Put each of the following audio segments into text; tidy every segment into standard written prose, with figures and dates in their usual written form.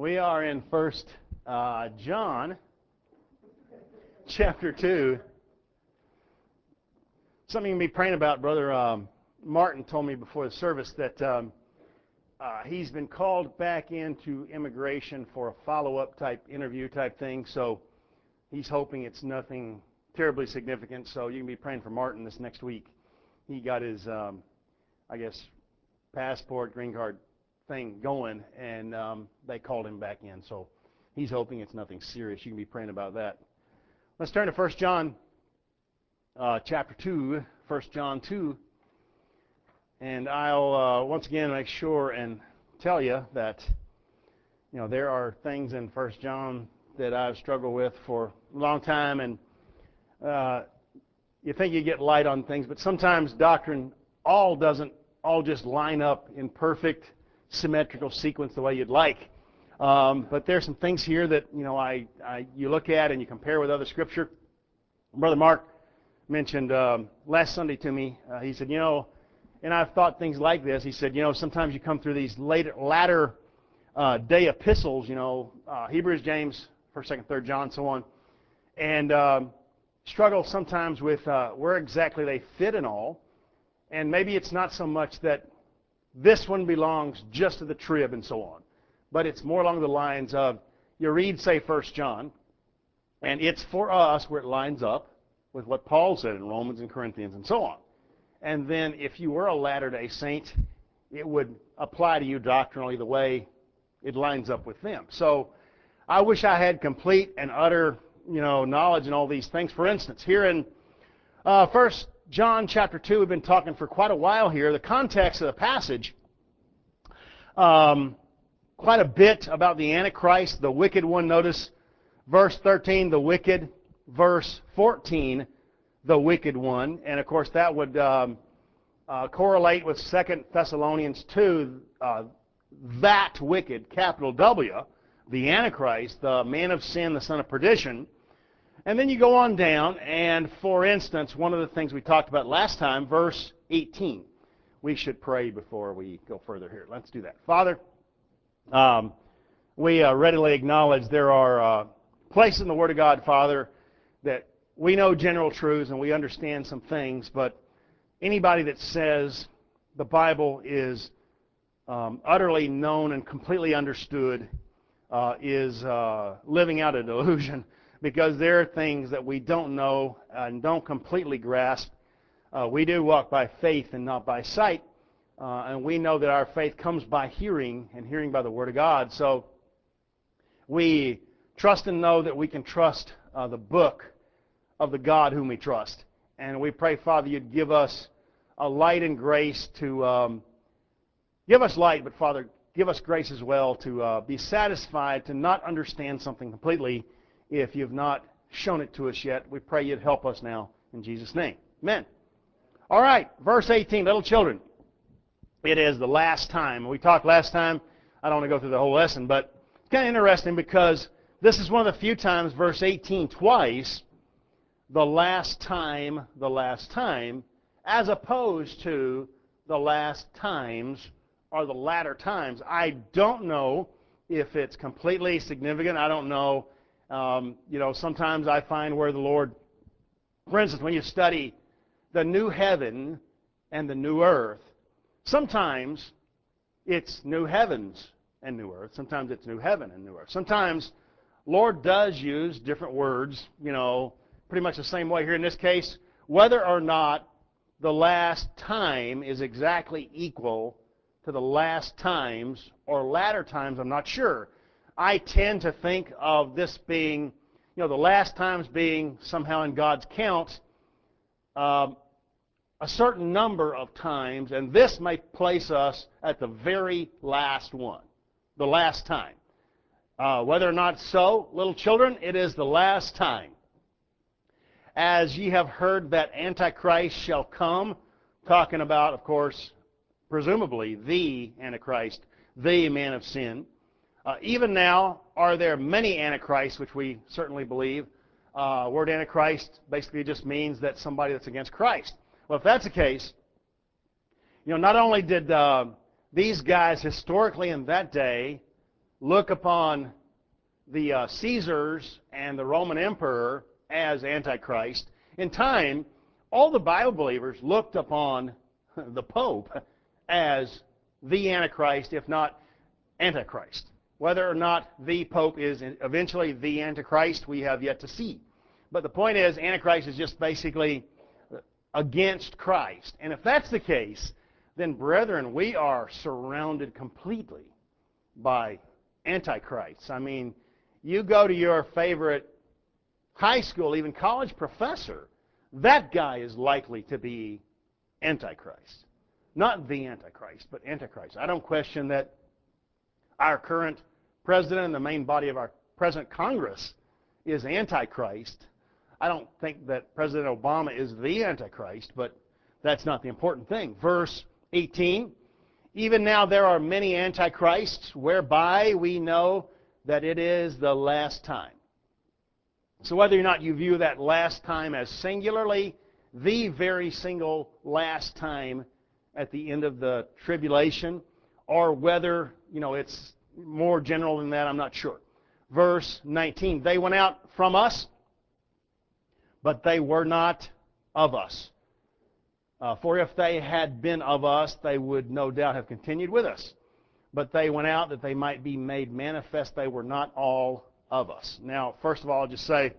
We are in First John, chapter 2. Something you can be praying about. Brother Martin told me before the service that he's been called back into immigration for a follow-up type interview type thing, so he's hoping it's nothing terribly significant, so you can be praying for Martin this next week. He got his, passport, green card thing going, and they called him back in, so he's hoping it's nothing serious. You can be praying about that. Let's turn to 1 John chapter 2, 1 John 2, and I'll once again make sure and tell you that there are things in 1 John that I've struggled with for a long time, and you think you get light on things, but sometimes doctrine doesn't all just line up in perfect symmetrical sequence the way you'd like. But there's some things here that you look at and you compare with other Scripture. Brother Mark mentioned last Sunday to me. He said, and I've thought things like this. He said, sometimes you come through these latter day epistles, Hebrews, James, 1st, 2nd, 3rd John, so on, and struggle sometimes with where exactly they fit and all. And maybe it's not so much that this one belongs just to the trib and so on, but it's more along the lines of you read, say, 1 John, and it's for us where it lines up with what Paul said in Romans and Corinthians and so on. And then if you were a Latter-day Saint, it would apply to you doctrinally the way it lines up with them. So I wish I had complete and utter knowledge in all these things. For instance, here in 1 John chapter 2, we've been talking for quite a while here. The context of the passage, quite a bit about the Antichrist, the wicked one. Notice verse 13, the wicked. Verse 14, the wicked one. And, of course, that would correlate with 2 Thessalonians 2, that wicked, capital W, the Antichrist, the man of sin, the son of perdition. And then you go on down, and for instance, one of the things we talked about last time, verse 18. We should pray before we go further here. Let's do that. Father, we readily acknowledge there are places in the Word of God, Father, that we know general truths and we understand some things, but anybody that says the Bible is utterly known and completely understood is living out a delusion. Because there are things that we don't know and don't completely grasp. We do walk by faith and not by sight. And we know that our faith comes by hearing, and hearing by the Word of God. So we trust and know that we can trust the book of the God whom we trust. And we pray, Father, you'd give us a light and grace to give us light, but Father, give us grace as well to be satisfied to not understand something completely if you've not shown it to us yet. We pray you'd help us now in Jesus' name. Amen. All right, verse 18, little children. It is the last time. We talked last time. I don't want to go through the whole lesson, but it's kind of interesting because this is one of the few times, verse 18, twice, the last time, as opposed to the last times or the latter times. I don't know if it's completely significant. I don't know. Sometimes I find where the Lord, for instance, when you study the new heaven and the new earth, sometimes it's new heavens and new earth. Sometimes it's new heaven and new earth. Sometimes Lord does use different words, pretty much the same way here in this case. Whether or not the last time is exactly equal to the last times or latter times, I'm not sure. I tend to think of this being, the last times being somehow in God's count a certain number of times, and this may place us at the very last one, the last time. Whether or not so, little children, it is the last time. As ye have heard that Antichrist shall come, talking about, of course, presumably the Antichrist, the man of sin. Even now, are there many antichrists, which we certainly believe. Word Antichrist basically just means that somebody that's against Christ. Well, if that's the case, not only did these guys historically in that day look upon the Caesars and the Roman emperor as Antichrist. In time, all the Bible believers looked upon the Pope as the Antichrist, if not Antichrist. Whether or not the Pope is eventually the Antichrist, we have yet to see. But the point is, Antichrist is just basically against Christ. And if that's the case, then brethren, we are surrounded completely by Antichrists. I mean, you go to your favorite high school, even college professor, that guy is likely to be Antichrist. Not the Antichrist, but Antichrist. I don't question that our current president and the main body of our present Congress is Antichrist. I don't think that President Obama is the Antichrist, but that's not the important thing. Verse 18, even now there are many Antichrists, whereby we know that it is the last time. So whether or not you view that last time as singularly the very single last time at the end of the tribulation, or whether, it's more general than that, I'm not sure. Verse 19, they went out from us, but they were not of us. For if they had been of us, they would no doubt have continued with us. But they went out that they might be made manifest. They were not all of us. Now, first of all, I'll just say,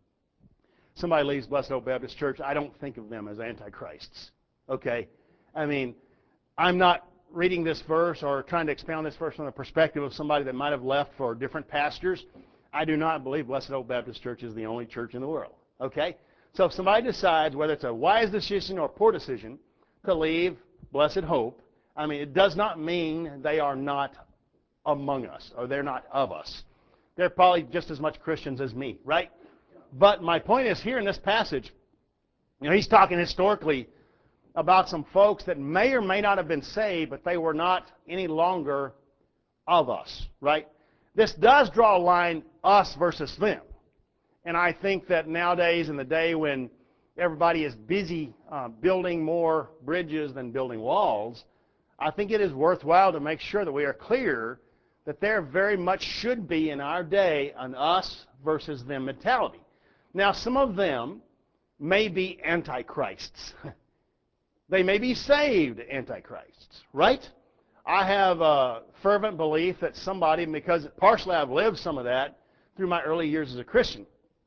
somebody leaves Blessed Hope Baptist Church, I don't think of them as antichrists. Okay? I mean, I'm not reading this verse or trying to expound this verse from the perspective of somebody that might have left for different pastors. I do not believe Blessed Hope Baptist Church is the only church in the world. Okay? So if somebody decides, whether it's a wise decision or a poor decision, to leave Blessed Hope, I mean, it does not mean they are not among us or they're not of us. They're probably just as much Christians as me, right? But my point is, here in this passage, he's talking historically about some folks that may or may not have been saved, but they were not any longer of us, right? This does draw a line, us versus them. And I think that nowadays, in the day when everybody is busy building more bridges than building walls, I think it is worthwhile to make sure that we are clear that there very much should be in our day an us versus them mentality. Now, some of them may be antichrists. They may be saved antichrists, right? I have a fervent belief that somebody, because partially I've lived some of that through my early years as a Christian,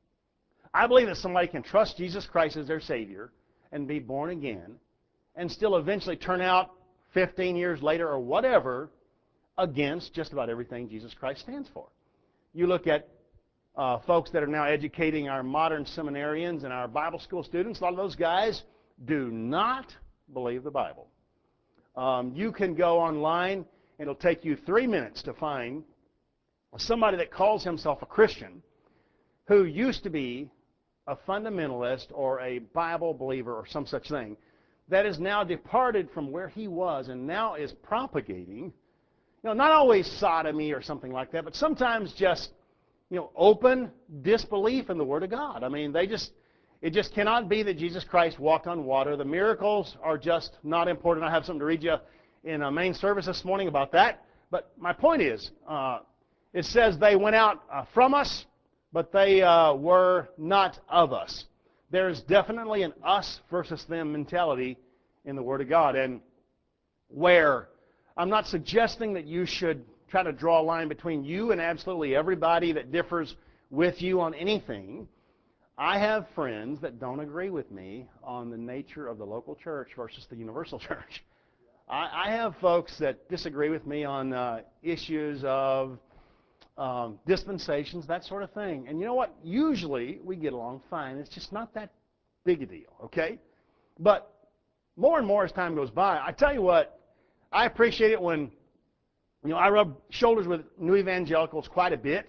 I believe that somebody can trust Jesus Christ as their Savior and be born again and still eventually turn out 15 years later or whatever against just about everything Jesus Christ stands for. You look at folks that are now educating our modern seminarians and our Bible school students, a lot of those guys do not believe the Bible. You can go online, and it'll take you 3 minutes to find somebody that calls himself a Christian who used to be a fundamentalist or a Bible believer or some such thing, that is now departed from where he was and now is propagating, not always sodomy or something like that, but sometimes just, open disbelief in the Word of God. I mean, it just cannot be that Jesus Christ walked on water. The miracles are just not important. I have something to read you in a main service this morning about that. But my point is, it says they went out from us, but they were not of us. There's definitely an us versus them mentality in the Word of God. And where I'm not suggesting that you should try to draw a line between you and absolutely everybody that differs with you on anything. I have friends that don't agree with me on the nature of the local church versus the universal church. I have folks that disagree with me on issues of dispensations, that sort of thing. And you know what? Usually we get along fine. It's just not that big a deal, okay? But more and more as time goes by, I tell you what, I appreciate it when, I rub shoulders with new evangelicals quite a bit.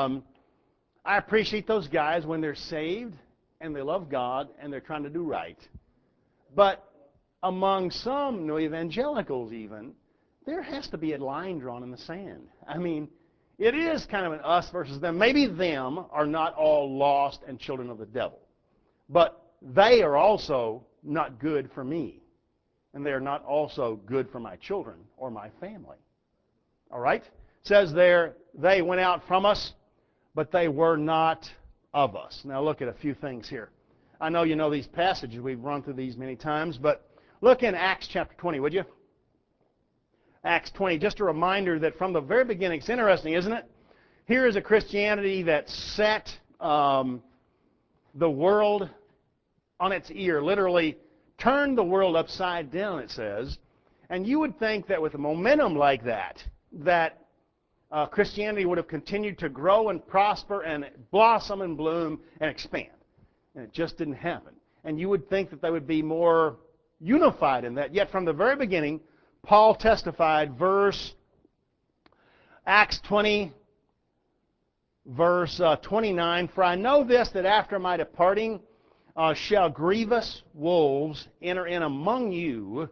I appreciate those guys when they're saved and they love God and they're trying to do right. But among some new evangelicals even, there has to be a line drawn in the sand. I mean, it is kind of an us versus them. Maybe them are not all lost and children of the devil. But they are also not good for me. And they are not also good for my children or my family. All right? It says there, they went out from us, but they were not of us. Now look at a few things here. I know you know these passages. We've run through these many times, but look in Acts chapter 20, would you? Acts 20, just a reminder that from the very beginning, it's interesting, isn't it? Here is a Christianity that set the world on its ear, literally turned the world upside down, it says. And you would think that with a momentum like that, that Christianity would have continued to grow and prosper and blossom and bloom and expand. And it just didn't happen. And you would think that they would be more unified in that. Yet from the very beginning, Paul testified, Acts 20, verse 29, "For I know this, that after my departing shall grievous wolves enter in among you.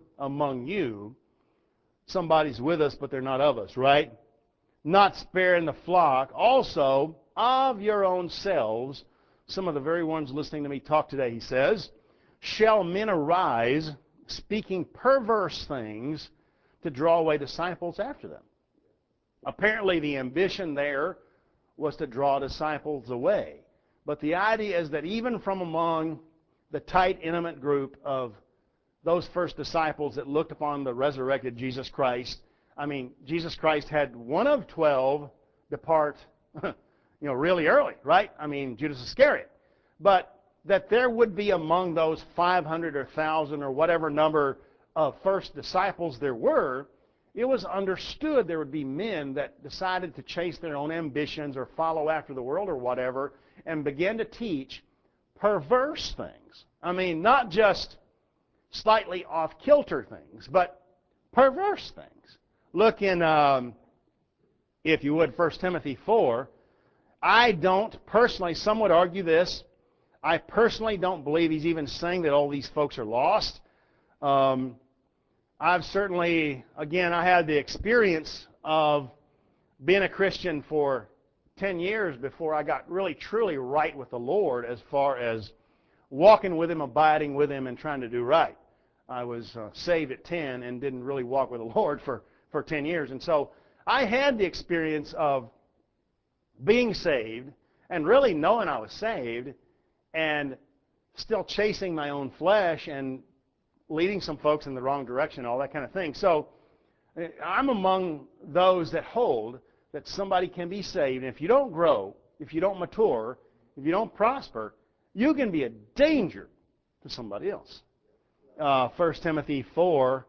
Somebody's with us, but they're not of us, right? Not sparing the flock, also of your own selves." Some of the very ones listening to me talk today, he says, "shall men arise, speaking perverse things, to draw away disciples after them." Apparently the ambition there was to draw disciples away. But the idea is that even from among the tight, intimate group of those first disciples that looked upon the resurrected Jesus Christ, I mean, Jesus Christ had one of 12 depart, really early, right? I mean, Judas Iscariot. But that there would be among those 500 or 1,000 or whatever number of first disciples there were, it was understood there would be men that decided to chase their own ambitions or follow after the world or whatever and begin to teach perverse things. I mean, not just slightly off-kilter things, but perverse things. Look in, if you would, 1 Timothy 4. I don't personally, some would argue this, I personally don't believe he's even saying that all these folks are lost. I've certainly, again, I had the experience of being a Christian for 10 years before I got really, truly right with the Lord as far as walking with Him, abiding with Him, and trying to do right. I was saved at 10 and didn't really walk with the Lord for 10 years. And so I had the experience of being saved and really knowing I was saved and still chasing my own flesh and leading some folks in the wrong direction, all that kind of thing. So I'm among those that hold that somebody can be saved. And if you don't grow, if you don't mature, if you don't prosper, you can be a danger to somebody else. 1 Timothy 4,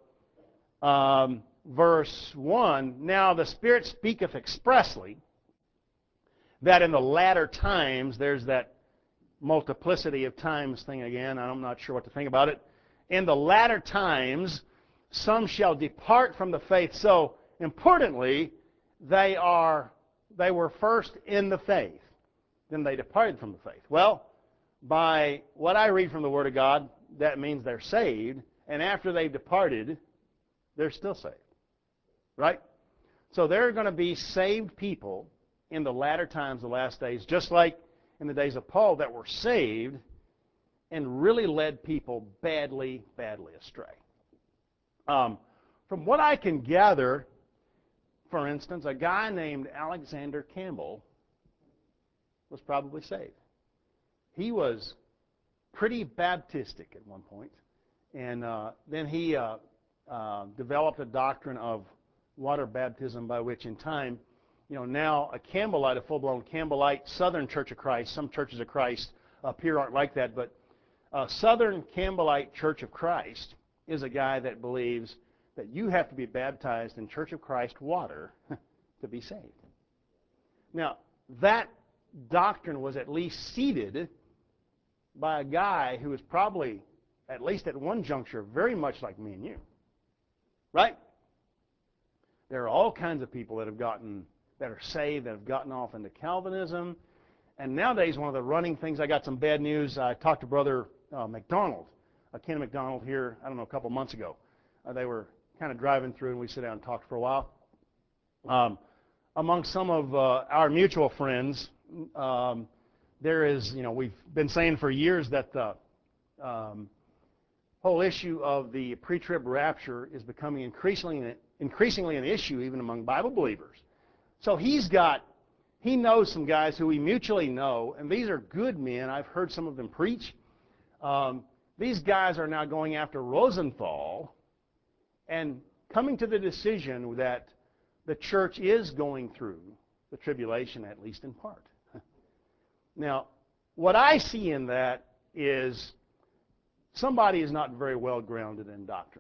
verse 1, "Now the Spirit speaketh expressly that in the latter times," there's that multiplicity of times thing again, I'm not sure what to think about it, "in the latter times some shall depart from the faith." So, importantly, they were first in the faith, then they departed from the faith. Well, by what I read from the Word of God, that means they're saved, and after they've departed, they're still saved. Right? So there are going to be saved people in the latter times, the last days, just like in the days of Paul, that were saved and really led people badly, badly astray. From what I can gather, for instance, a guy named Alexander Campbell was probably saved. He was pretty Baptistic at one point, and then he developed a doctrine of water baptism, by which in time, now a Campbellite, a full-blown Campbellite, Southern Church of Christ, some churches of Christ up here aren't like that, but Southern Campbellite Church of Christ is a guy that believes that you have to be baptized in Church of Christ water to be saved. Now, that doctrine was at least seeded by a guy who was probably, at least at one juncture, very much like me and you. Right? There are all kinds of people that are saved, that have gotten off into Calvinism. And nowadays, one of the running things, I got some bad news. I talked to Brother McDonald, Ken McDonald here, I don't know, a couple months ago. They were kind of driving through, and we sat down and talked for a while. Among some of our mutual friends, there is, we've been saying for years that the whole issue of the pre-trib rapture is becoming increasingly an issue even among Bible believers. So he knows some guys who we mutually know, and these are good men. I've heard some of them preach. These guys are now going after Rosenthal and coming to the decision that the church is going through the tribulation, at least in part. Now, what I see in that is somebody is not very well grounded in doctrine.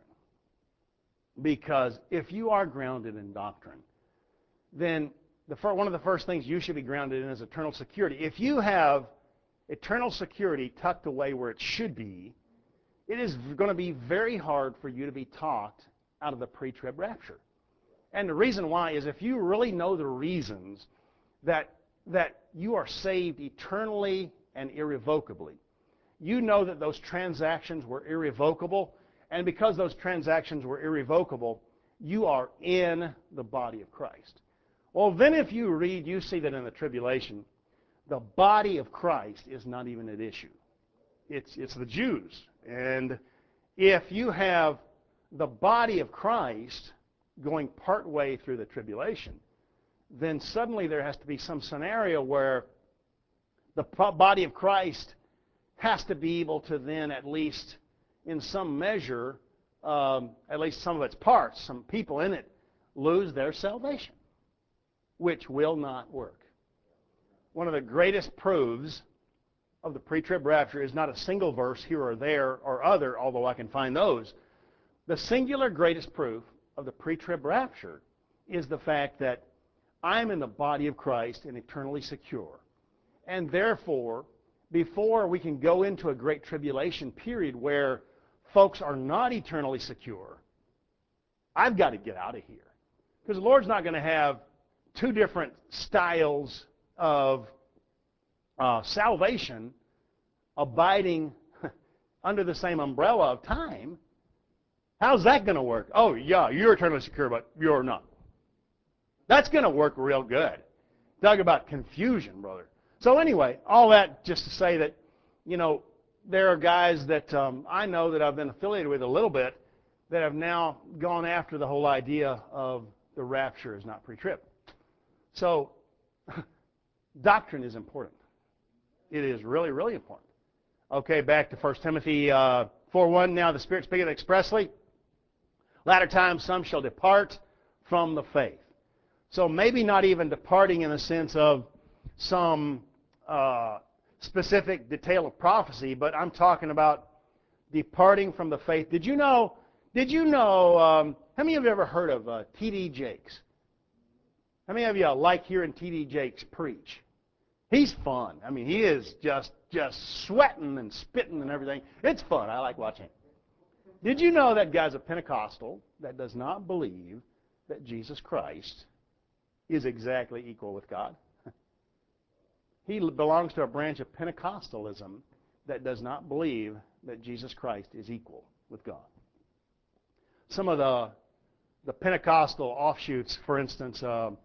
Because if you are grounded in doctrine, then one of the first things you should be grounded in is eternal security. If you have eternal security tucked away where it should be, it is going to be very hard for you to be talked out of the pre-trib rapture. And the reason why is if you really know the reasons that you are saved eternally and irrevocably, you know that those transactions were irrevocable, and because those transactions were irrevocable, you are in the body of Christ. Well, then if you read, you see that in the tribulation, the body of Christ is not even at issue. It's the Jews. And if you have the body of Christ going part way through the tribulation, then suddenly there has to be some scenario where the body of Christ has to be able to then at least in some measure, at least some of its parts, some people in it, lose their salvation, which will not work. One of the greatest proofs of the pre-trib rapture is not a single verse here or there or other, although I can find those. The singular greatest proof of the pre-trib rapture is the fact that I'm in the body of Christ and eternally secure. And therefore, before we can go into a great tribulation period where folks are not eternally secure, I've got to get out of here. Because the Lord's not going to have two different styles of salvation abiding under the same umbrella of time. How's that going to work? Oh, yeah, you're eternally secure, but you're not. That's going to work real good. Talk about confusion, brother. So anyway, all that just to say that, there are guys that I know that I've been affiliated with a little bit that have now gone after the whole idea of the rapture is not pre-trib. So doctrine is important. It is really, really important. Okay, back to 1 Timothy 4:1. Now the Spirit speaketh expressly. Latter times some shall depart from the faith. So maybe not even departing in the sense of some specific detail of prophecy, but I'm talking about departing from the faith. Did you know, how many of you have ever heard of T.D. Jakes? How many of you like hearing T.D. Jakes preach? He's fun. I mean, he is just sweating and spitting and everything. It's fun. I like watching it. Did you know that guy's a Pentecostal that does not believe that Jesus Christ is exactly equal with God? He belongs to a branch of Pentecostalism that does not believe that Jesus Christ is equal with God. Some of the Pentecostal offshoots, for instance,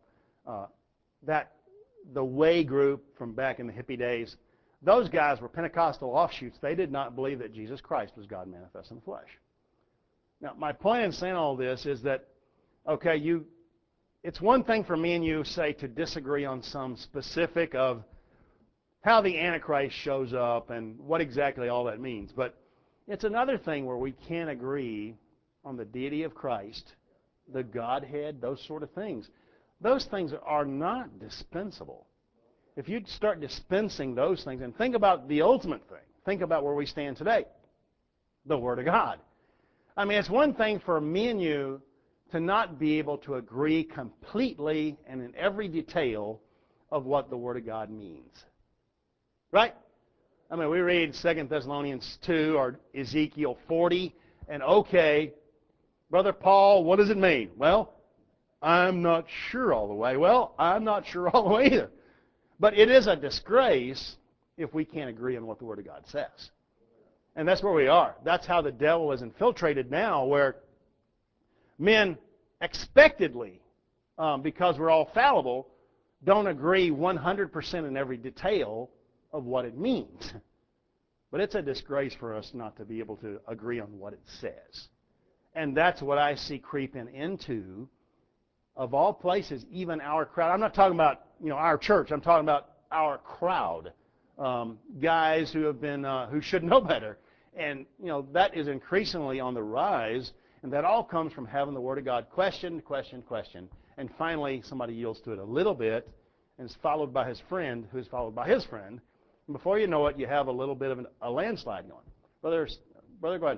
the Way group from back in the hippie days, those guys were Pentecostal offshoots. They did not believe that Jesus Christ was God manifest in the flesh. Now, my point in saying all this is that, okay, it's one thing for me and you, say, to disagree on some specific of how the Antichrist shows up and what exactly all that means. But it's another thing where we can't agree on the deity of Christ, the Godhead, those sort of things. Those things are not dispensable. If you start dispensing those things, and think about the ultimate thing, think about where we stand today, the Word of God. I mean, it's one thing for me and you to not be able to agree completely and in every detail of what the Word of God means. Right? I mean, we read 2 Thessalonians 2 or Ezekiel 40, and okay, Brother Paul, what does it mean? Well, I'm not sure all the way. Well, I'm not sure all the way either. But it is a disgrace if we can't agree on what the Word of God says. And that's where we are. That's how the devil is infiltrated now, where men expectedly, because we're all fallible, don't agree 100% in every detail of what it means. But it's a disgrace for us not to be able to agree on what it says. And that's what I see creeping into of all places, even our crowd. I'm not talking about our church. I'm talking about our crowd, guys who have been who should know better, and that is increasingly on the rise, and that all comes from having the Word of God question, and finally somebody yields to it a little bit, and is followed by his friend, who is followed by his friend, and before you know it, you have a little bit of a landslide going. Brother, go ahead.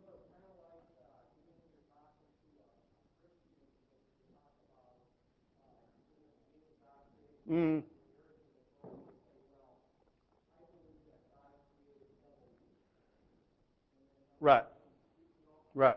Mm. Right. Right.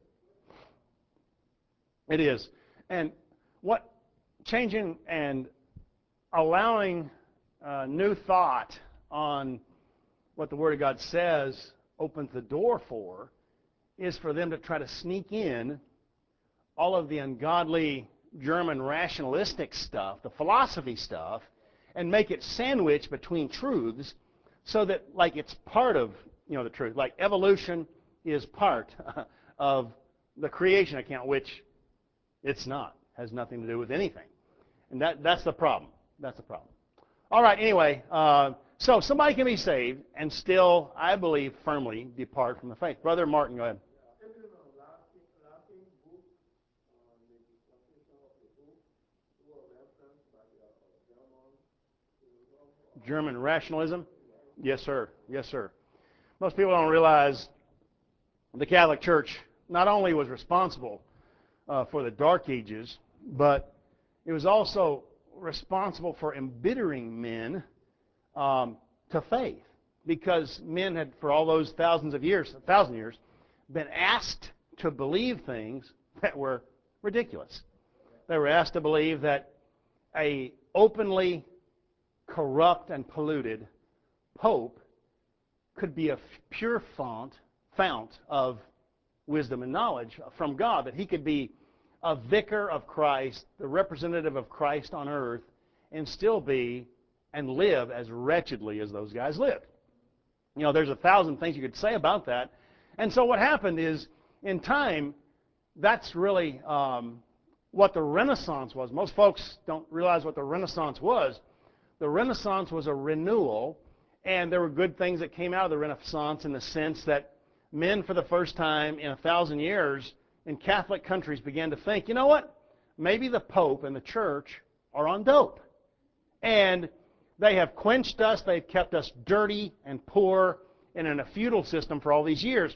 It is. And what changing and allowing new thought on what the Word of God says opens the door for is for them to try to sneak in all of the ungodly German rationalistic stuff, the philosophy stuff, and make it sandwiched between truths so that like it's part of the truth. Like evolution is part of the creation account, which it's not. Has nothing to do with anything. And that's the problem. That's the problem. All right, anyway, so somebody can be saved and still, I believe, firmly depart from the faith. Brother Martin, go ahead. German rationalism? Yes, sir. Yes, sir. Most people don't realize the Catholic Church not only was responsible for the Dark Ages, but it was also responsible for embittering men to faith, because men had, for all those thousands of years, been asked to believe things that were ridiculous. They were asked to believe that a openly corrupt and polluted pope could be a pure fount of wisdom and knowledge from God, that he could be a vicar of Christ, the representative of Christ on earth, and still be and live as wretchedly as those guys lived. There's 1,000 things you could say about that. And so what happened is, in time, that's really what the Renaissance was. Most folks don't realize what the Renaissance was. The Renaissance was a renewal, and there were good things that came out of the Renaissance in the sense that men, for the first time in 1,000 years, in Catholic countries began to think, you know what? Maybe the Pope and the Church are on dope. And they have quenched us. They've kept us dirty and poor and in a feudal system for all these years.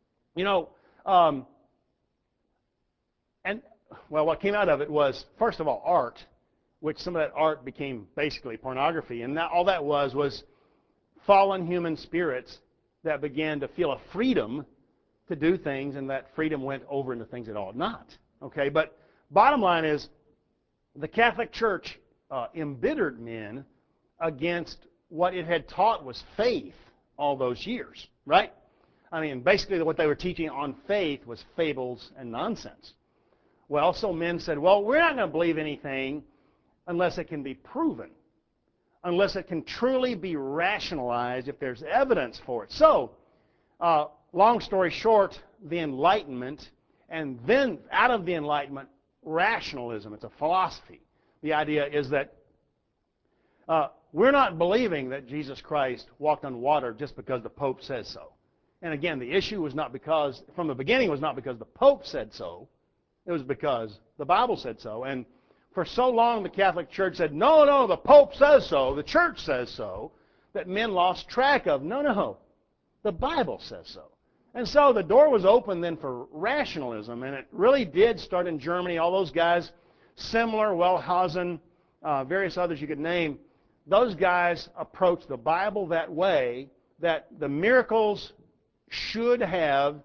What came out of it was, first of all, art, which some of that art became basically pornography. And all that was fallen human spirits that began to feel a freedom to do things, and that freedom went over into things it ought not. Okay, but bottom line is, the Catholic Church embittered men against what it had taught was faith all those years, right? I mean, basically what they were teaching on faith was fables and nonsense. Well, so men said, well, we're not going to believe anything unless it can be proven, unless it can truly be rationalized, if there's evidence for it. So, long story short, the Enlightenment, and then out of the Enlightenment, rationalism. It's a philosophy. The idea is that we're not believing that Jesus Christ walked on water just because the Pope says so. And again, the issue was not because, from the beginning, was not because the Pope said so. It was because the Bible said so. And for so long, the Catholic Church said, no, the Pope says so, the Church says so, that men lost track of. No, the Bible says so. And so the door was open then for rationalism, and it really did start in Germany. All those guys, Semler, Wellhausen, various others you could name, those guys approached the Bible that way, that the miracles should have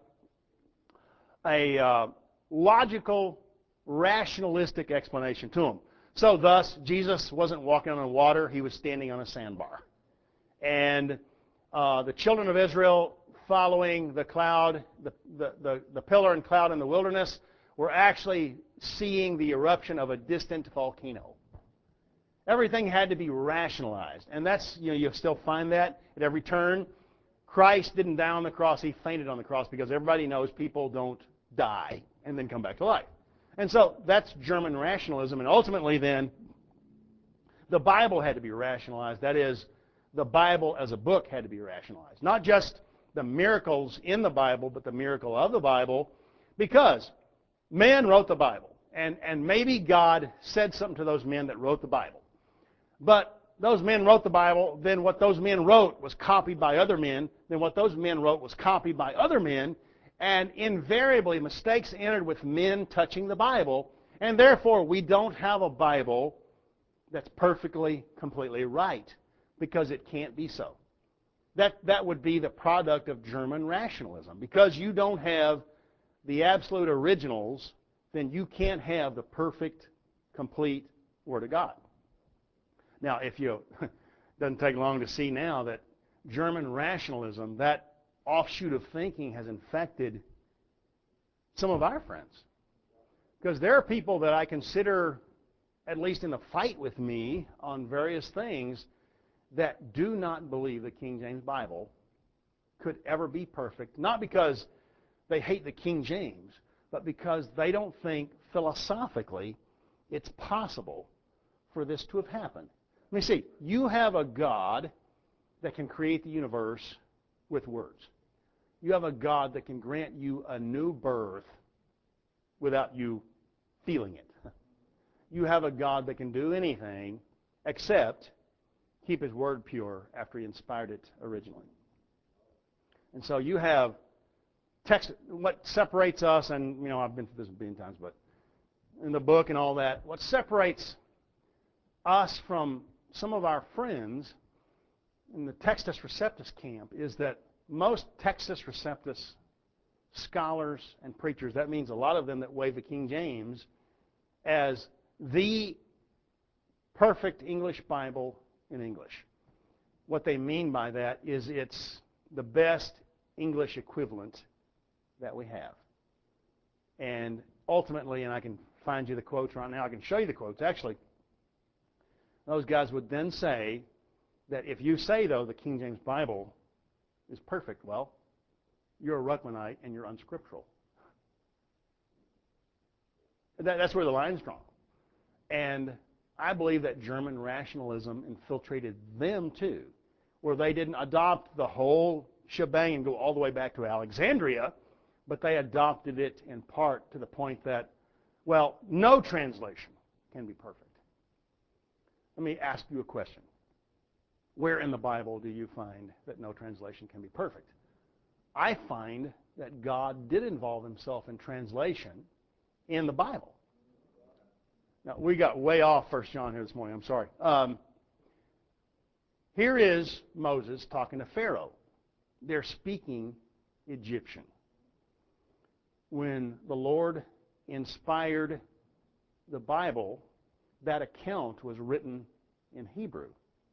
a logical, rationalistic explanation to them. So thus, Jesus wasn't walking on water, he was standing on a sandbar. And the children of Israel, following the cloud, the pillar and cloud in the wilderness, were actually seeing the eruption of a distant volcano. Everything had to be rationalized. And that's, you'll still find that at every turn. Christ didn't die on the cross, he fainted on the cross, because everybody knows people don't die and then come back to life. And so that's German rationalism, and ultimately then the Bible had to be rationalized. That is, the Bible as a book had to be rationalized. Not just the miracles in the Bible, but the miracle of the Bible, because men wrote the Bible. And maybe God said something to those men that wrote the Bible. But those men wrote the Bible, then what those men wrote was copied by other men, then what those men wrote was copied by other men, and invariably mistakes entered with men touching the Bible, and therefore we don't have a Bible that's perfectly, completely right, because it can't be so. That would be the product of German rationalism. Because you don't have the absolute originals, then you can't have the perfect, complete Word of God. Now, if you, doesn't take long to see now that German rationalism, that offshoot of thinking, has infected some of our friends. Because there are people that I consider, at least in a fight with me on various things, that do not believe the King James Bible could ever be perfect. Not because they hate the King James, but because they don't think philosophically it's possible for this to have happened. Let me see. You have a God that can create the universe with words. You have a God that can grant you a new birth without you feeling it. You have a God that can do anything except keep His Word pure after He inspired it originally. And so you have text. What separates us, and I've been through this a billion times, but in the book and all that, what separates us from some of our friends in the Textus Receptus camp is that most Textus Receptus scholars and preachers, that means a lot of them that wave the King James as the perfect English Bible in English. What they mean by that is it's the best English equivalent that we have. And ultimately, and I can find you the quotes right now, I can show you the quotes actually, those guys would then say that if you say, though, the King James Bible is perfect, well, you're a Ruckmanite and you're unscriptural. That's where the line's drawn. And I believe that German rationalism infiltrated them too, where they didn't adopt the whole shebang and go all the way back to Alexandria, but they adopted it in part to the point that, well, no translation can be perfect. Let me ask you a question. Where in the Bible do you find that no translation can be perfect? I find that God did involve Himself in translation in the Bible. Now, we got way off 1 John here this morning. I'm sorry. Here is Moses talking to Pharaoh. They're speaking Egyptian. When the Lord inspired the Bible, that account was written in Hebrew.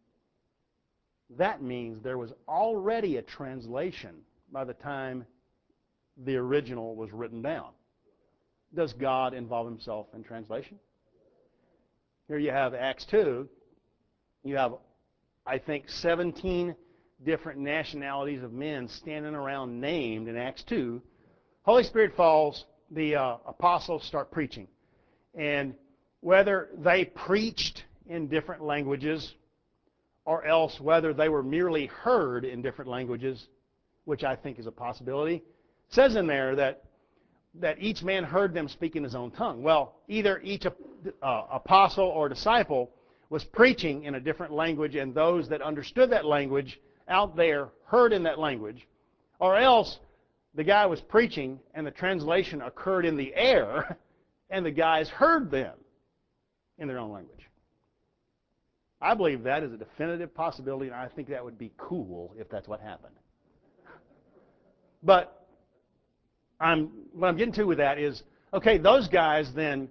That means there was already a translation by the time the original was written down. Does God involve Himself in translation? Here you have Acts 2. You have, I think, 17 different nationalities of men standing around named in Acts 2. Holy Spirit falls, the apostles start preaching. And whether they preached in different languages or else whether they were merely heard in different languages, which I think is a possibility, it says in there that each man heard them speak in his own tongue. Well, either each apostle or disciple was preaching in a different language, and those that understood that language out there heard in that language, or else the guy was preaching and the translation occurred in the air, and the guys heard them in their own language. I believe that is a definitive possibility, and I think that would be cool if that's what happened. But what I'm getting to with that is, okay, those guys then,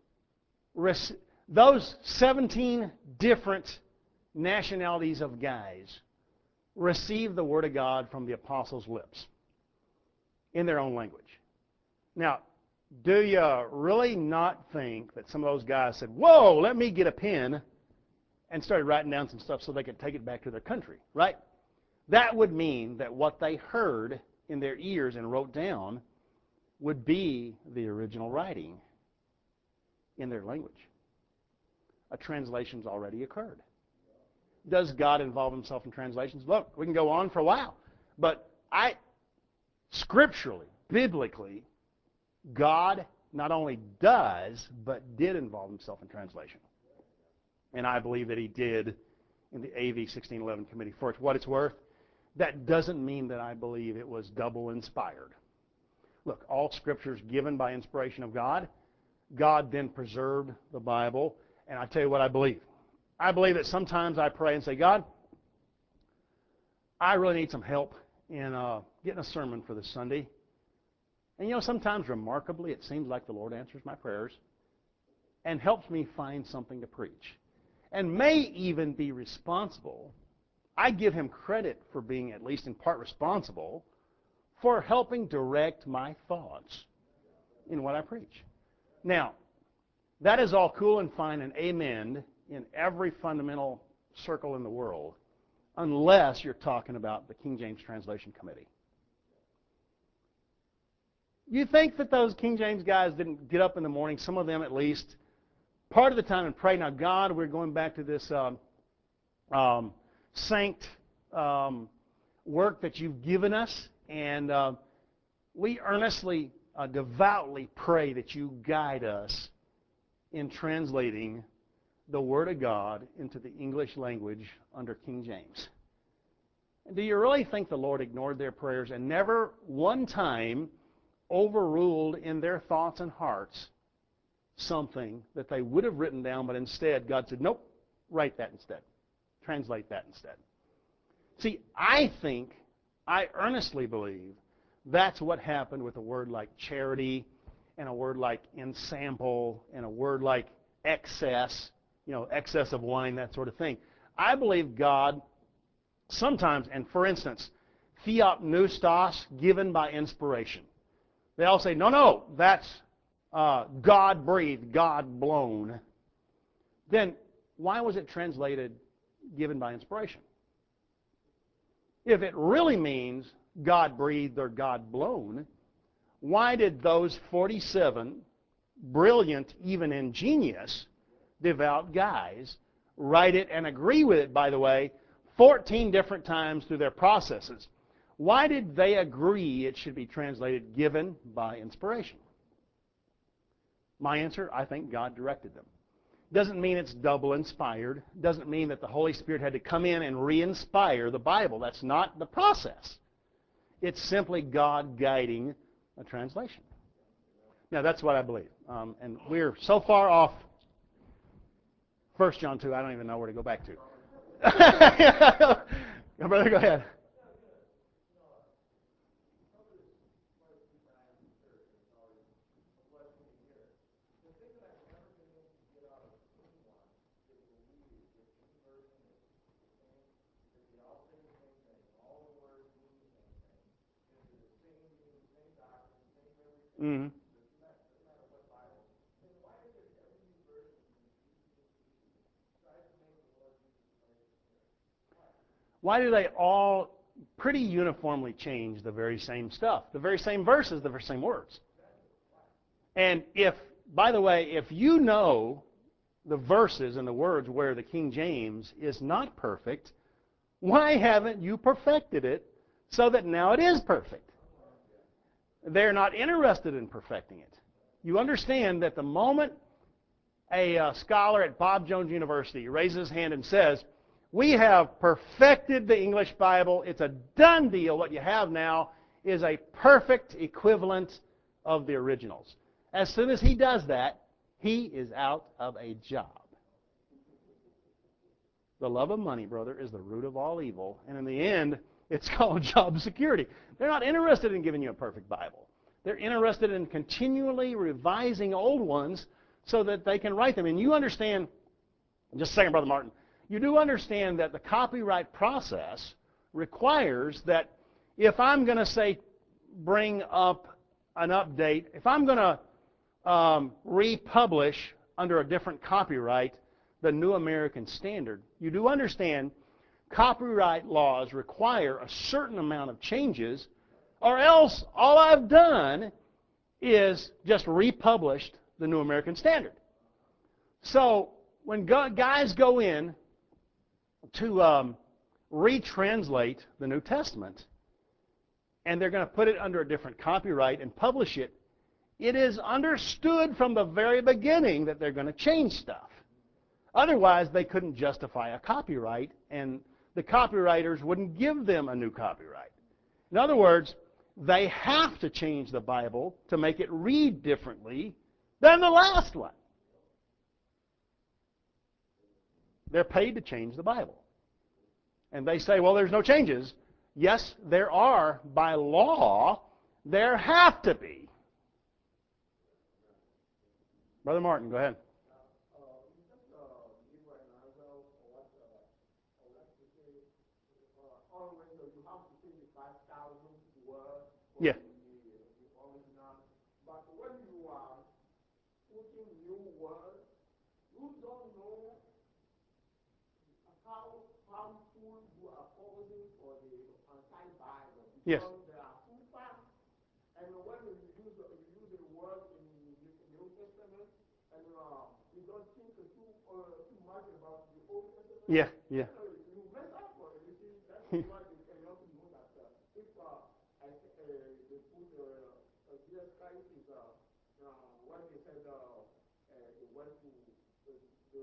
those 17 different nationalities of guys received the Word of God from the apostles' lips in their own language. Now, do you really not think that some of those guys said, whoa, let me get a pen, and started writing down some stuff so they could take it back to their country, right? That would mean that what they heard in their ears and wrote down would be the original writing in their language. A translation's already occurred. Does God involve himself in translations? Look, we can go on for a while. But scripturally, biblically, God not only does, but did involve himself in translation. And I believe that he did in the AV 1611 committee. For what it's worth, that doesn't mean that I believe it was double inspired. Look, all scripture is given by inspiration of God. God then preserved the Bible. And I tell you what I believe. I believe that sometimes I pray and say, God, I really need some help in getting a sermon for this Sunday. And you know, sometimes remarkably, it seems like the Lord answers my prayers and helps me find something to preach. And may even be responsible. I give him credit for being at least in part responsible for helping direct my thoughts in what I preach. Now, that is all cool and fine and amen in every fundamental circle in the world, unless you're talking about the King James Translation Committee. You think that those King James guys didn't get up in the morning, some of them at least, part of the time and pray, now God, we're going back to this saint work that you've given us, and we earnestly, devoutly pray that you guide us in translating the Word of God into the English language under King James. And do you really think the Lord ignored their prayers and never one time overruled in their thoughts and hearts something that they would have written down, but instead God said, nope, write that instead. Translate that instead. See, I earnestly believe that's what happened with a word like charity and a word like ensample and a word like excess, excess of wine, that sort of thing. I believe God sometimes, and for instance, theopneustos, given by inspiration. They all say, no, that's God-breathed, God-blown. Then why was it translated given by inspiration? If it really means God-breathed or God-blown, why did those 47 brilliant, even ingenious, devout guys write it and agree with it, by the way, 14 different times through their processes? Why did they agree it should be translated given by inspiration? My answer, I think God directed them. Doesn't mean it's double inspired. Doesn't mean that the Holy Spirit had to come in and re-inspire the Bible. That's not the process. It's simply God guiding a translation. Now, that's what I believe. And we're so far off 1 John 2, I don't even know where to go back to. Brother, go ahead. Mm-hmm. Why do they all pretty uniformly change the very same stuff, the very same verses, the very same words? And if, by the way, if you know the verses and the words where the King James is not perfect, why haven't you perfected it so that now it is perfect? They're not interested in perfecting it. You understand that the moment a scholar at Bob Jones University raises his hand and says, we have perfected the English Bible, it's a done deal, what you have now is a perfect equivalent of the originals. As soon as he does that, he is out of a job. The love of money, brother, is the root of all evil, and in the end, it's called job security. They're not interested in giving you a perfect Bible. They're interested in continually revising old ones so that they can write them. And you understand, just a second, Brother Martin, you do understand that the copyright process requires that if I'm going to, say, bring up an update, if I'm going to republish under a different copyright the New American Standard, you do understand copyright laws require a certain amount of changes, or else all I've done is just republished the New American Standard. So when guys go in to retranslate the New Testament, and they're going to put it under a different copyright and publish it, it is understood from the very beginning that they're going to change stuff. Otherwise, they couldn't justify a copyright, and the copywriters wouldn't give them a new copyright. In other words, they have to change the Bible to make it read differently than the last one. They're paid to change the Bible. And they say, well, there's no changes. Yes, there are. By law, there have to be. Brother Martin, go ahead. Yeah. But when you are putting new words, you don't know how harmful you are causing for the anti-Bible. Yes. Because there are two parts, and when you use a word in the New Testament, and you don't think too much about the Old Testament, Yeah, yeah. you mess up. You see, that's why you cannot know that if they put Jesus Christ is when they said they went to the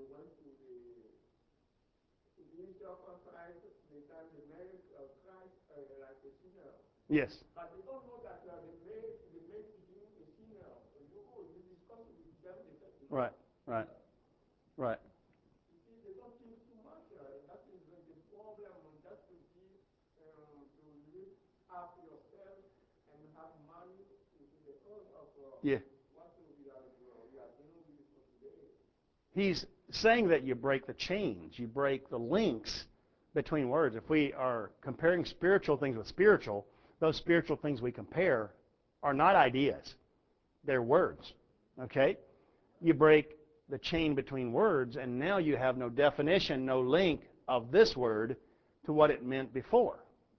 initial Christ, they said they made Christ like a sinner. Yes. But they don't know that they made him a sinner. You discuss it with them, they said, Right, right, right. you see, they don't think too much. That is the problem. Just to lift up yourself and have money is the cause of Yeah. what we are dealing with today. He's saying that you break the chains, you break the links between words. If we are comparing spiritual things with spiritual, those spiritual things we compare are not ideas. They're words. Okay? You break the chain between words, and now you have no definition, no link of this word to what it meant before.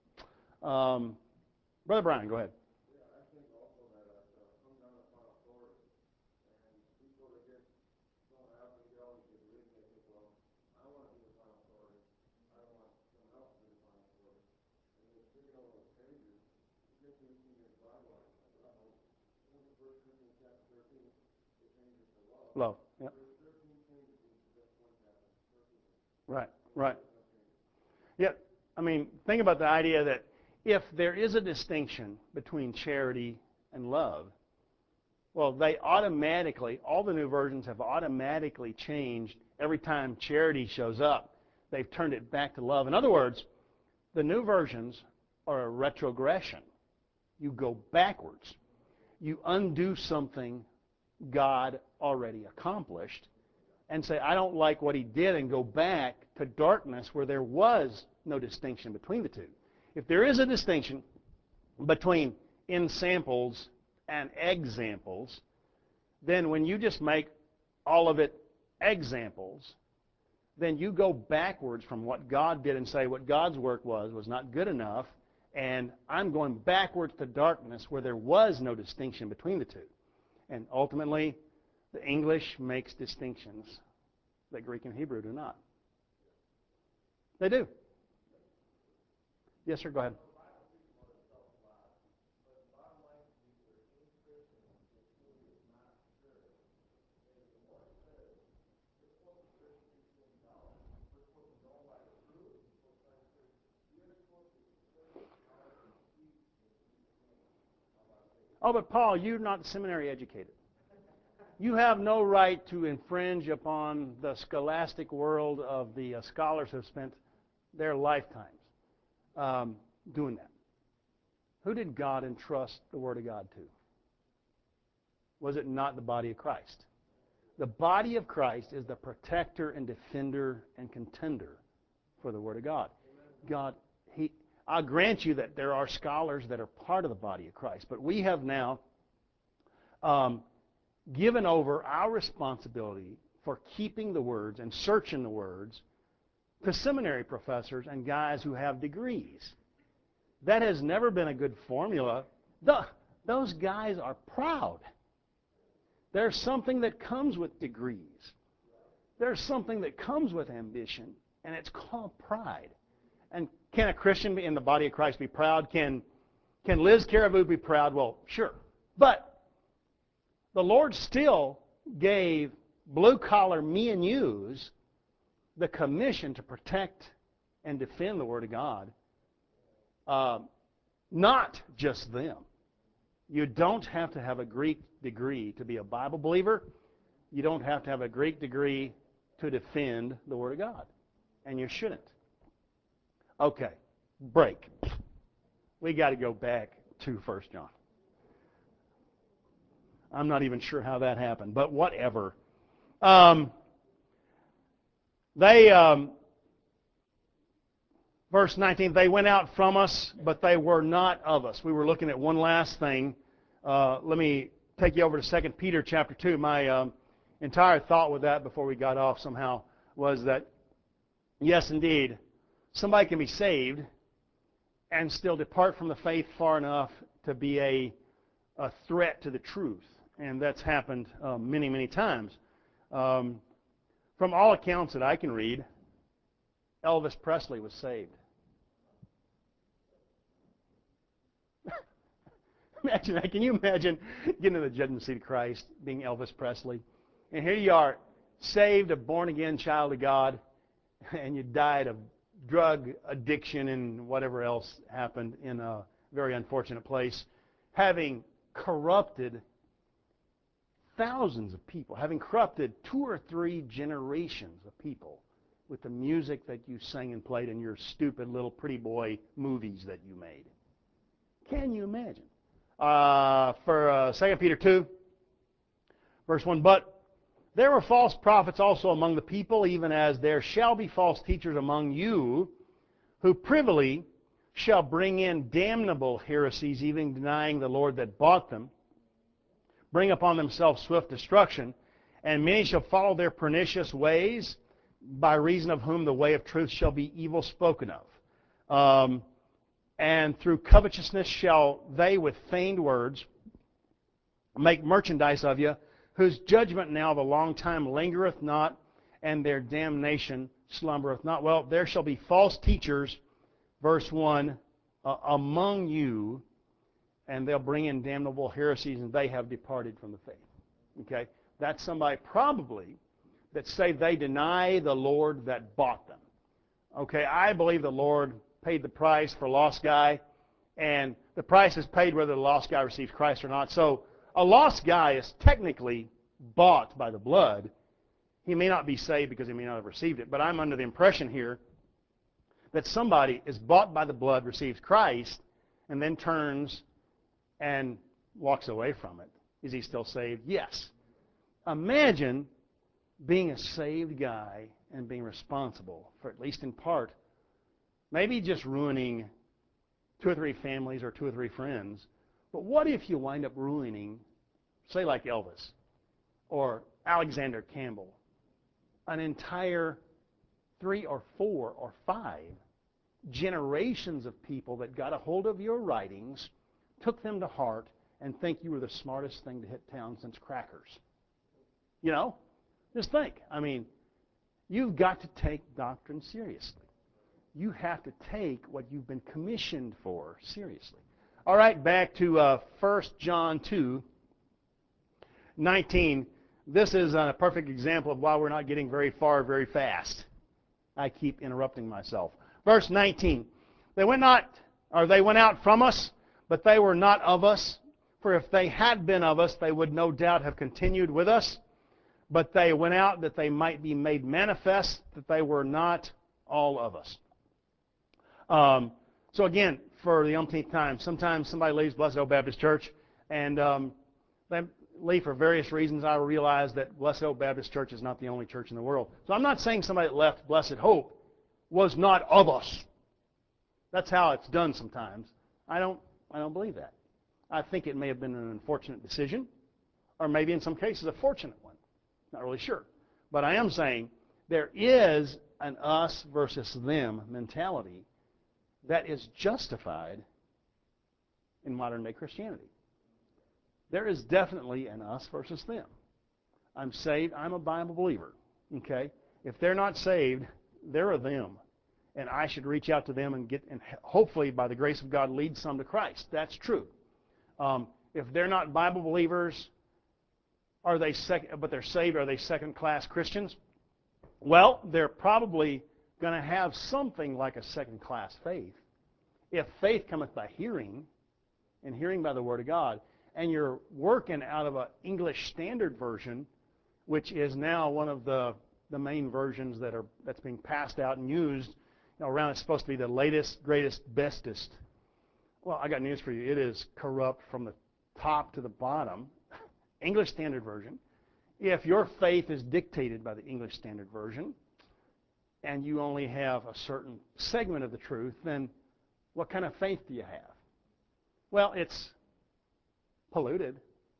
Brother Brian, go ahead. Love. Yep. Right, right. Yeah, I mean, think about the idea that if there is a distinction between charity and love, well, they automatically, all the new versions have automatically changed every time charity shows up. They've turned it back to love. In other words, the new versions are a retrogression. You go backwards. You undo something God already accomplished and say, I don't like what he did, and go back to darkness where there was no distinction between the two. If there is a distinction between ensamples and examples, then when you just make all of it examples, then you go backwards from what God did and say what God's work was not good enough, and I'm going backwards to darkness where there was no distinction between the two. And ultimately, the English makes distinctions that Greek and Hebrew do not. They do. Yes, sir, go ahead. Oh, but Paul, you're not seminary educated. You have no right to infringe upon the scholastic world of the scholars who have spent their lifetimes doing that. Who did God entrust the Word of God to? Was it not the body of Christ? The body of Christ is the protector and defender and contender for the Word of God. I'll grant you that there are scholars that are part of the body of Christ, but we have now given over our responsibility for keeping the words and searching the words to seminary professors and guys who have degrees. That has never been a good formula. Those guys are proud. There's something that comes with degrees. there's something that comes with ambition, and it's called pride. And can a Christian in the body of Christ be proud? Can Liz Caribou be proud? Well, sure. But the Lord still gave blue-collar me and yous the commission to protect and defend the Word of God. Not just them. You don't have to have a Greek degree to be a Bible believer. You don't have to have a Greek degree to defend the Word of God. And you shouldn't. Okay, break. We got to go back to 1 John. I'm not even sure how that happened, but whatever. Verse 19, they went out from us, but they were not of us. We were looking at one last thing. Let me take you over to 2 Peter chapter 2. My entire thought with that before we got off somehow was that, yes, indeed, somebody can be saved and still depart from the faith far enough to be a threat to the truth. And that's happened many, many times. From all accounts that I can read, Elvis Presley was saved. Imagine that. Can you imagine getting to the judgment seat of Christ, being Elvis Presley? And here you are, saved, a born-again child of God, and you died of drug addiction and whatever else happened in a very unfortunate place, having corrupted thousands of people, having corrupted 2 or 3 generations of people with the music that you sang and played in your stupid little pretty boy movies that you made. Can you imagine? For 2 Peter 2, verse 1, but there were false prophets also among the people, even as there shall be false teachers among you, who privily shall bring in damnable heresies, even denying the Lord that bought them, bring upon themselves swift destruction, and many shall follow their pernicious ways, by reason of whom the way of truth shall be evil spoken of. And through covetousness shall they with feigned words make merchandise of you, whose judgment now of a long time lingereth not, and their damnation slumbereth not. Well, there shall be false teachers, verse 1, among you, and they'll bring in damnable heresies, and they have departed from the faith. Okay? That's somebody probably that say they deny the Lord that bought them. Okay, I believe the Lord paid the price for a lost guy, and the price is paid whether the lost guy receives Christ or not. So a lost guy is technically bought by the blood. He may not be saved because he may not have received it, but I'm under the impression here that somebody is bought by the blood, receives Christ, and then turns and walks away from it. Is he still saved? Yes. Imagine being a saved guy and being responsible for, at least in part, maybe just ruining 2 or 3 families or 2 or 3 friends. But what if you wind up ruining, say like Elvis or Alexander Campbell, an entire 3 or 4 or 5 generations of people that got a hold of your writings, took them to heart, and think you were the smartest thing to hit town since crackers? You know? Just think. I mean, you've got to take doctrine seriously. You have to take what you've been commissioned for seriously. All right, back to 1 John 2, 19. This is a perfect example of why we're not getting very far very fast. I keep interrupting myself. Verse 19. They went out from us, but they were not of us. For if they had been of us, they would no doubt have continued with us. But they went out that they might be made manifest that they were not all of us. So again, for the umpteenth time, sometimes somebody leaves Blessed Hope Baptist Church, and they leave for various reasons. I realize that Blessed Hope Baptist Church is not the only church in the world. So I'm not saying somebody that left Blessed Hope was not of us. That's how it's done sometimes. I don't believe that. I think it may have been an unfortunate decision, or maybe in some cases a fortunate one. Not really sure. But I am saying there is an us versus them mentality that is justified in modern-day Christianity. There is definitely an us versus them. I'm saved. I'm a Bible believer. Okay? If they're not saved, they're a them. And I should reach out to them and hopefully, by the grace of God, lead some to Christ. That's true. If they're not Bible believers, but they're saved, are they second-class Christians? Well, they're probably going to have something like a second-class faith. If faith cometh by hearing, and hearing by the Word of God, and you're working out of an English Standard Version, which is now one of the main versions that's being passed out and used around. It's supposed to be the latest, greatest, bestest. Well, I got news for you. It is corrupt from the top to the bottom. English Standard Version. If your faith is dictated by the English Standard Version, and you only have a certain segment of the truth, then what kind of faith do you have? Well, it's polluted.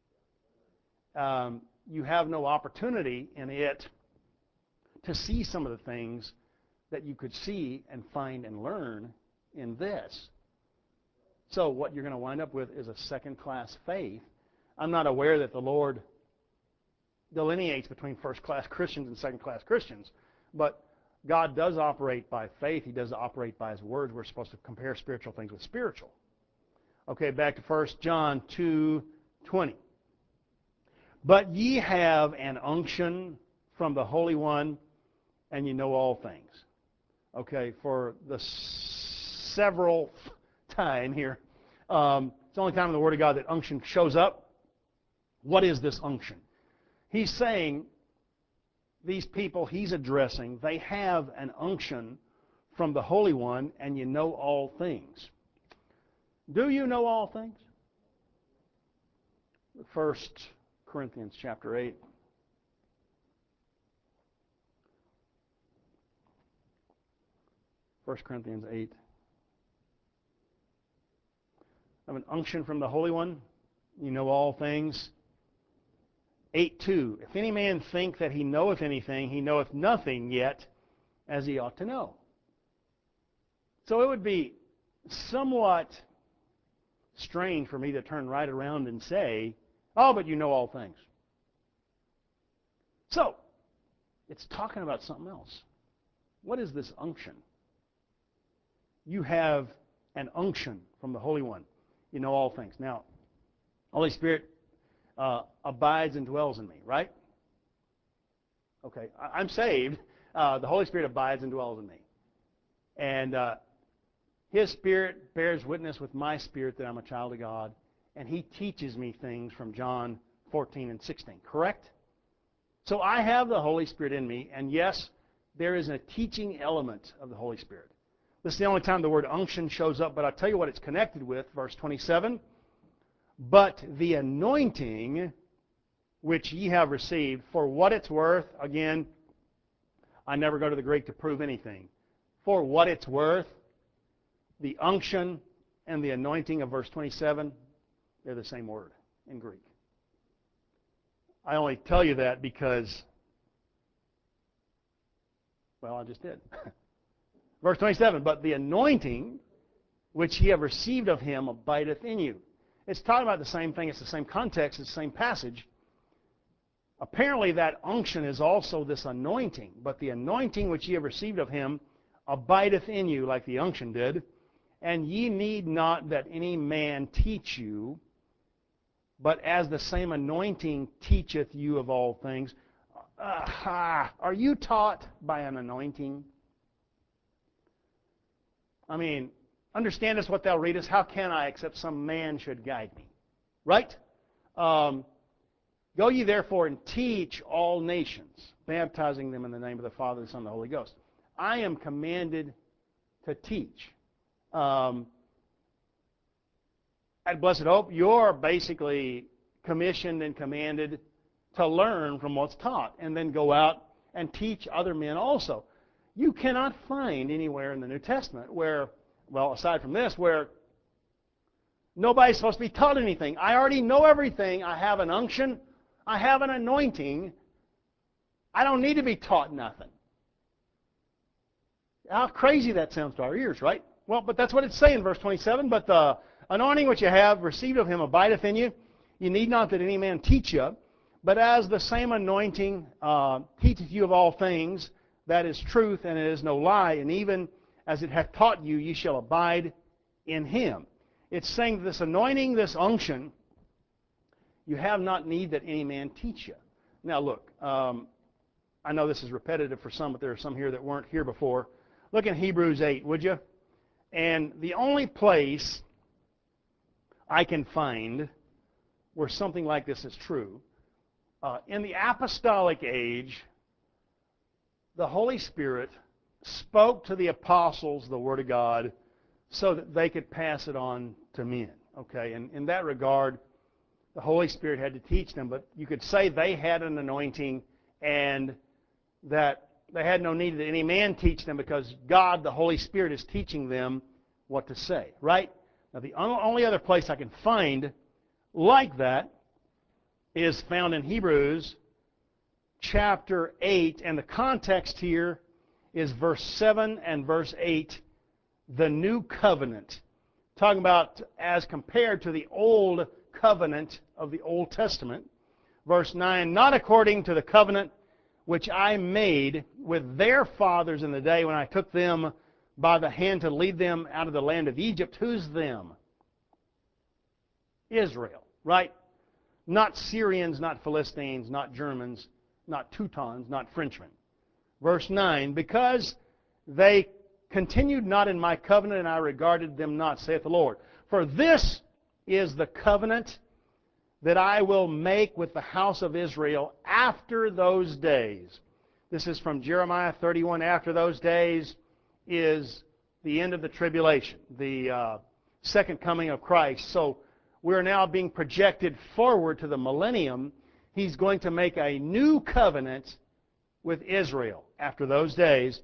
You have no opportunity in it to see some of the things that you could see and find and learn in this. So what you're going to wind up with is a second-class faith. I'm not aware that the Lord delineates between first-class Christians and second-class Christians, but God does operate by faith. He does operate by His Word. We're supposed to compare spiritual things with spiritual. Okay, back to 1 John 2:20. But ye have an unction from the Holy One, and you know all things. Okay, for the several time here, it's the only time in the Word of God that unction shows up. What is this unction? He's saying these people He's addressing, they have an unction from the Holy One, and you know all things. Do you know all things? 1 Corinthians chapter 8. First Corinthians 8. I have an unction from the Holy One. You know all things. 8:2. If any man think that he knoweth anything, he knoweth nothing yet as he ought to know. So it would be somewhat strange for me to turn right around and say, oh, but you know all things. So, it's talking about something else. What is this unction? You have an unction from the Holy One. You know all things. Now, Holy Spirit abides and dwells in me, right? Okay, I'm saved. The Holy Spirit abides and dwells in me. And His Spirit bears witness with my spirit that I'm a child of God. And He teaches me things from John 14 and 16, correct? So I have the Holy Spirit in me, and yes, there is a teaching element of the Holy Spirit. This is the only time the word unction shows up, but I'll tell you what it's connected with, verse 27. But the anointing which ye have received, for what it's worth, again, I never go to the Greek to prove anything. For what it's worth, the unction and the anointing of verse 27, they're the same word in Greek. I only tell you that because, well, I just did. Verse 27, but the anointing which ye have received of Him abideth in you. It's talking about the same thing. It's the same context. It's the same passage. Apparently that unction is also this anointing. But the anointing which ye have received of Him abideth in you, like the unction did. And ye need not that any man teach you, but as the same anointing teacheth you of all things. Are you taught by an anointing? I mean, understand us what thou readest. How can I, except some man should guide me? Right? Go ye therefore and teach all nations, baptizing them in the name of the Father, the Son, and the Holy Ghost. I am commanded to teach. At Blessed Hope, you're basically commissioned and commanded to learn from what's taught and then go out and teach other men also. You cannot find anywhere in the New Testament where, well, aside from this, where nobody's supposed to be taught anything. I already know everything. I have an unction. I have an anointing. I don't need to be taught nothing. How crazy that sounds to our ears, right? Well, but that's what it's saying, verse 27. But the anointing which you have received of Him abideth in you. You need not that any man teach you, But as the same anointing teacheth you of all things, that is truth, and it is no lie, and even as it hath taught you, ye shall abide in him. It's saying that this anointing, this unction, you have not need that any man teach you. Now look, I know this is repetitive for some, but there are some here that weren't here before. Look in Hebrews 8, would you? And the only place I can find where something like this is true, in the apostolic age, the Holy Spirit spoke to the apostles the Word of God so that they could pass it on to men. Okay, and in that regard, the Holy Spirit had to teach them, but you could say they had an anointing and that they had no need that any man teach them because God, the Holy Spirit, is teaching them what to say, right? Now, the only other place I can find like that is found in Hebrews chapter 8, and the context here is verse 7 and verse 8, the new covenant. Talking about as compared to the old covenant of the Old Testament. Verse 9, not according to the covenant which I made with their fathers in the day when I took them by the hand to lead them out of the land of Egypt. Who's them? Israel, right? Not Syrians, not Philistines, not Germans, not Teutons, not Frenchmen. Verse 9, because they continued not in my covenant, and I regarded them not, saith the Lord. For this is the covenant that I will make with the house of Israel after those days. This is from Jeremiah 31. After those days is the end of the tribulation, the second coming of Christ. So we're now being projected forward to the millennium. He's going to make a new covenant with Israel after those days.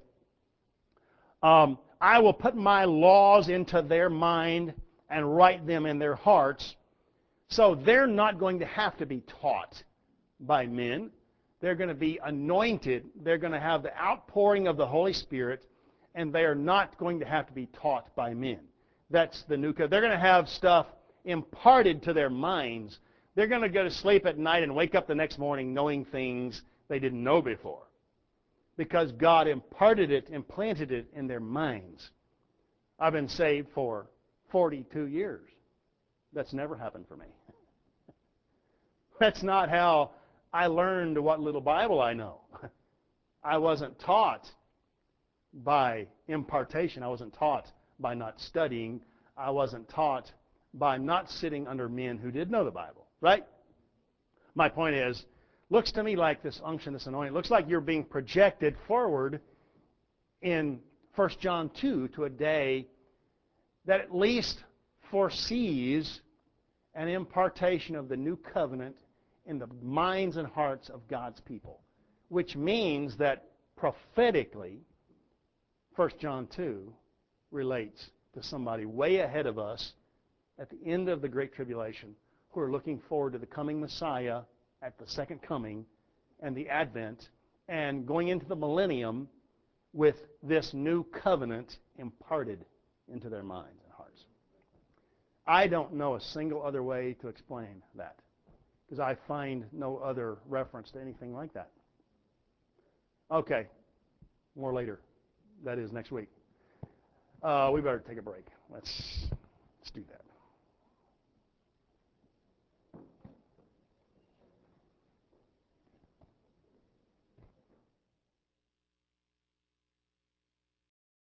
I will put my laws into their mind and write them in their hearts. So they're not going to have to be taught by men. They're going to be anointed. They're going to have the outpouring of the Holy Spirit, and they are not going to have to be taught by men. That's the new covenant. They're going to have stuff imparted to their minds. They're going to go to sleep at night and wake up the next morning knowing things they didn't know before, because God imparted it, implanted it in their minds. I've been saved for 42 years. That's never happened for me. That's not how I learned what little Bible I know. I wasn't taught by impartation. I wasn't taught by not studying. I wasn't taught by not sitting under men who did know the Bible, right? My point is, looks to me like this unction, this anointing, looks like you're being projected forward in 1 John 2 to a day that at least foresees an impartation of the new covenant in the minds and hearts of God's people, which means that prophetically 1 John 2 relates to somebody way ahead of us at the end of the Great Tribulation who are looking forward to the coming Messiah at the second coming and the Advent and going into the millennium with this new covenant imparted into their minds and hearts. I don't know a single other way to explain that because I find no other reference to anything like that. Okay, more later. That is next week. We better take a break. Let's do that.